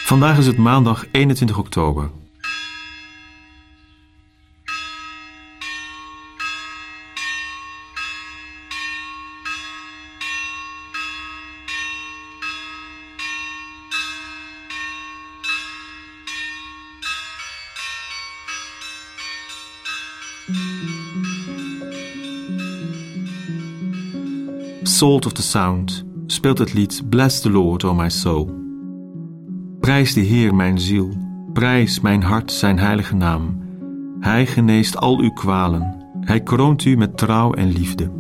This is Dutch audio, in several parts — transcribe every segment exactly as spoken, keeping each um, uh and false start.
Vandaag is het maandag eenentwintig oktober. Salt of the Sound speelt het lied Bless the Lord, O my soul. Prijs de Heer, mijn ziel, prijs mijn hart zijn heilige naam. Hij geneest al uw kwalen, hij kroont u met trouw en liefde.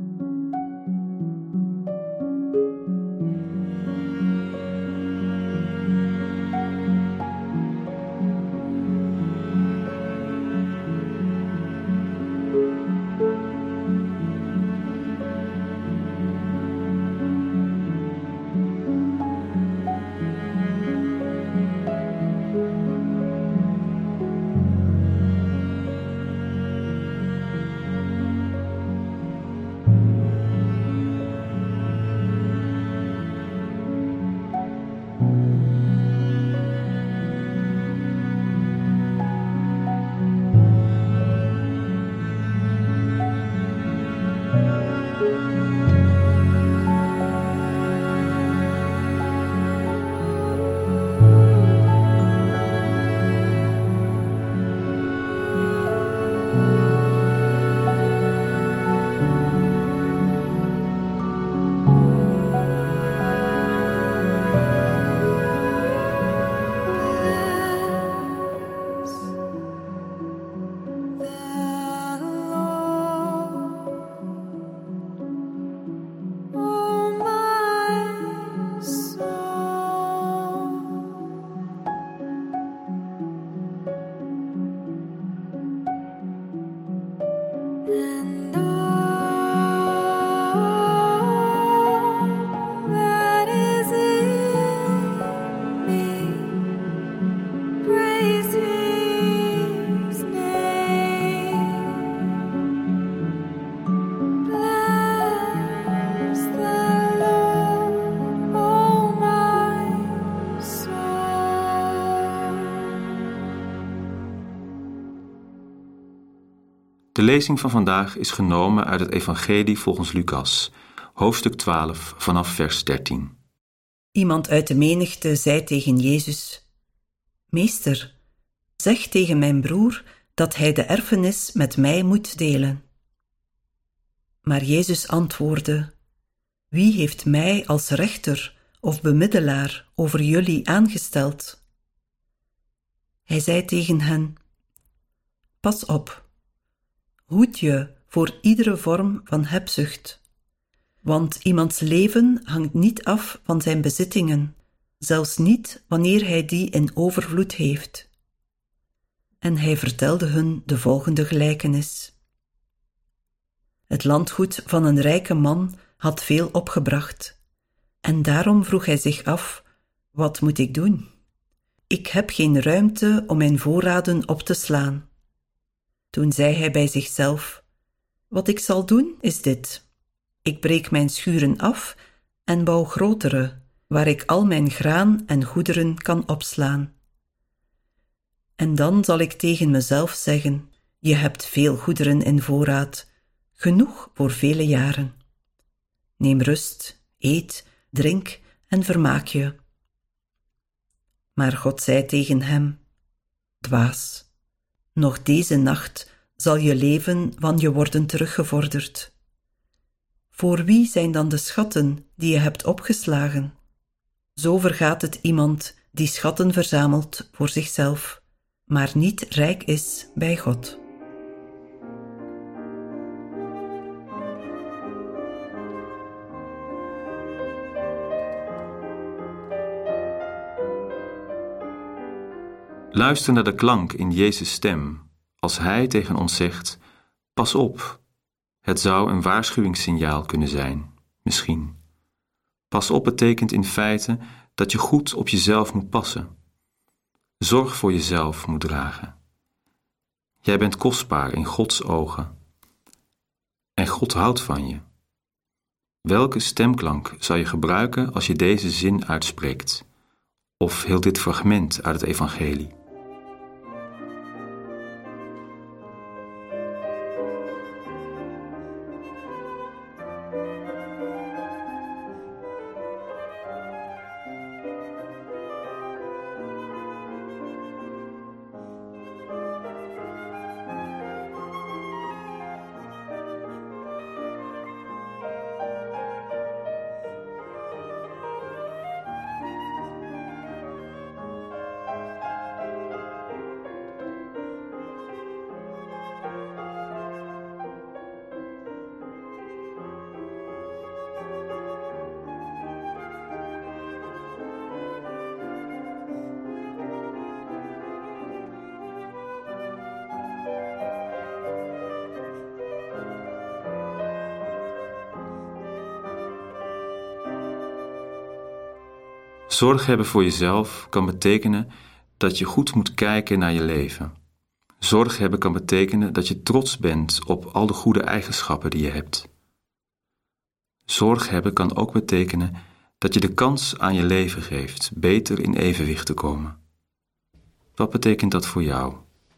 De lezing van vandaag is genomen uit het Evangelie volgens Lucas, hoofdstuk twaalf, vanaf vers dertien. Iemand uit de menigte zei tegen Jezus: Meester, zeg tegen mijn broer dat hij de erfenis met mij moet delen. Maar Jezus antwoordde: Wie heeft mij als rechter of bemiddelaar over jullie aangesteld? Hij zei tegen hen: Pas op. Hoed je voor iedere vorm van hebzucht. Want iemands leven hangt niet af van zijn bezittingen, zelfs niet wanneer hij die in overvloed heeft. En hij vertelde hun de volgende gelijkenis. Het landgoed van een rijke man had veel opgebracht, en daarom vroeg hij zich af: wat moet ik doen? Ik heb geen ruimte om mijn voorraden op te slaan. Toen zei hij bij zichzelf: Wat ik zal doen is dit. Ik breek mijn schuren af en bouw grotere, waar ik al mijn graan en goederen kan opslaan. En dan zal ik tegen mezelf zeggen: Je hebt veel goederen in voorraad, genoeg voor vele jaren. Neem rust, eet, drink en vermaak je. Maar God zei tegen hem: Dwaas. Nog deze nacht zal je leven van je worden teruggevorderd. Voor wie zijn dan de schatten die je hebt opgeslagen? Zo vergaat het iemand die schatten verzamelt voor zichzelf, maar niet rijk is bij God. Luister naar de klank in Jezus' stem, als Hij tegen ons zegt: Pas op, het zou een waarschuwingssignaal kunnen zijn, misschien. Pas op betekent in feite dat je goed op jezelf moet passen. Zorg voor jezelf moet dragen. Jij bent kostbaar in Gods ogen. En God houdt van je. Welke stemklank zou je gebruiken als je deze zin uitspreekt? of heel dit fragment uit het evangelie. Zorg hebben voor jezelf kan betekenen dat je goed moet kijken naar je leven. Zorg hebben kan betekenen dat je trots bent op al de goede eigenschappen die je hebt. Zorg hebben kan ook betekenen dat je de kans aan je leven geeft beter in evenwicht te komen. Wat betekent dat voor jou?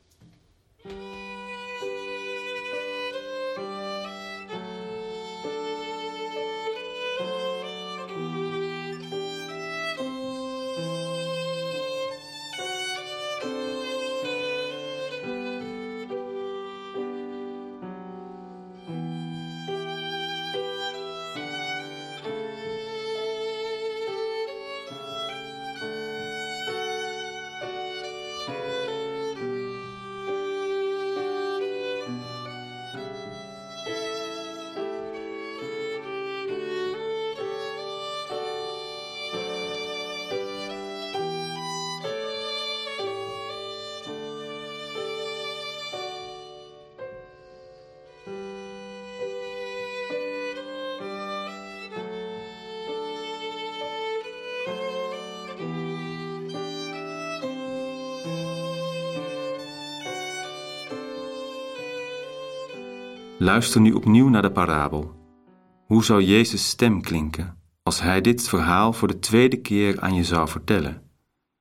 Luister nu opnieuw naar de parabel. Hoe zou Jezus' stem klinken als hij dit verhaal voor de tweede keer aan je zou vertellen?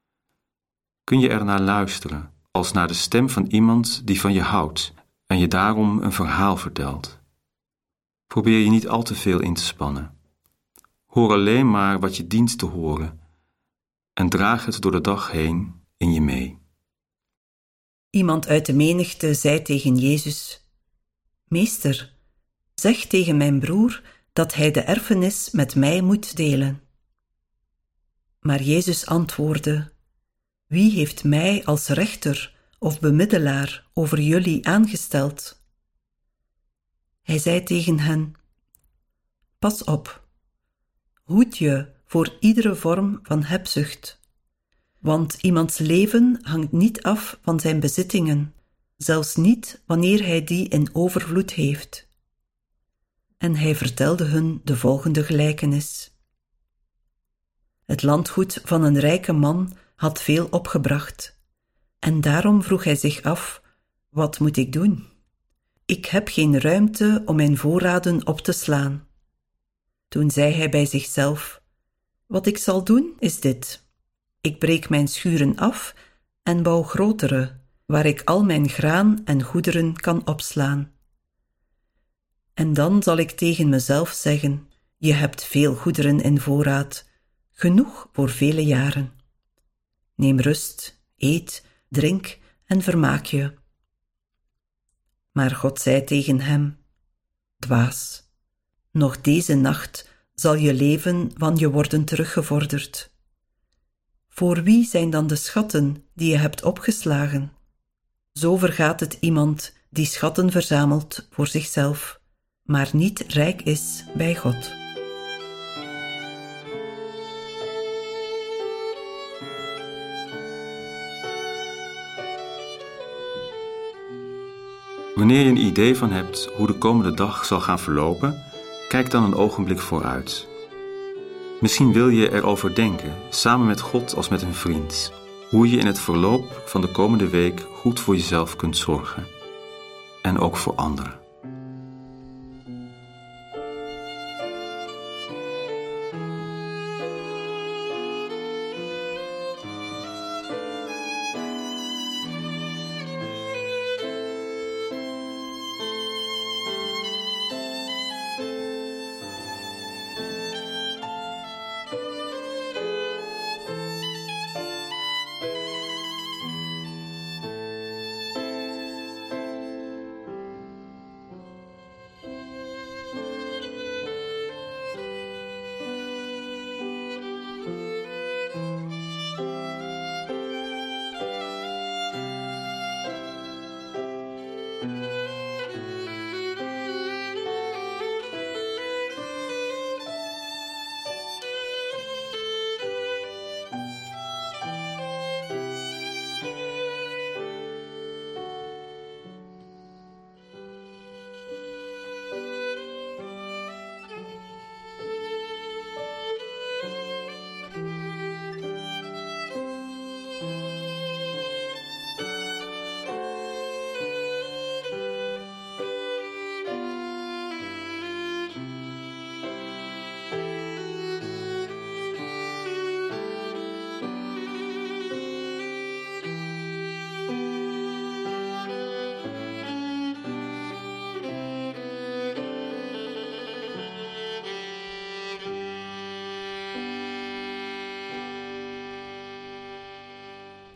Kun je er naar luisteren als naar de stem van iemand die van je houdt en je daarom een verhaal vertelt? Probeer je niet al te veel in te spannen. Hoor alleen maar wat je dient te horen en draag het door de dag heen in je mee. Iemand uit de menigte zei tegen Jezus: Meester, zeg tegen mijn broer dat hij de erfenis met mij moet delen. Maar Jezus antwoordde: Wie heeft mij als rechter of bemiddelaar over jullie aangesteld? Hij zei tegen hen: Pas op, hoed je voor iedere vorm van hebzucht, want iemands leven hangt niet af van zijn bezittingen, zelfs niet wanneer hij die in overvloed heeft. En hij vertelde hun de volgende gelijkenis. Het landgoed van een rijke man had veel opgebracht, en daarom vroeg hij zich af: wat moet ik doen? Ik heb geen ruimte om mijn voorraden op te slaan. Toen zei hij bij zichzelf: wat ik zal doen is dit: ik breek mijn schuren af en bouw grotere, waar ik al mijn graan en goederen kan opslaan. En dan zal ik tegen mezelf zeggen: je hebt veel goederen in voorraad, genoeg voor vele jaren. Neem rust, eet, drink en vermaak je. Maar God zei tegen hem: dwaas, nog deze nacht zal je leven van je worden teruggevorderd. Voor wie zijn dan de schatten die je hebt opgeslagen? Zo vergaat het iemand die schatten verzamelt voor zichzelf, maar niet rijk is bij God. Wanneer je een idee van hebt hoe de komende dag zal gaan verlopen, kijk dan een ogenblik vooruit. Misschien wil je erover denken, samen met God als met een vriend, hoe je in het verloop van de komende week goed voor jezelf kunt zorgen. En ook voor anderen.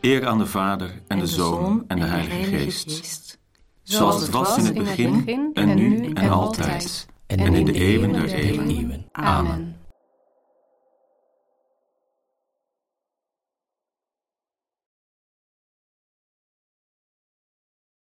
Eer aan de Vader en de Zoon en de Heilige Geest. Zoals het was in het begin, en nu en altijd, en in de eeuwen der eeuwen. Amen.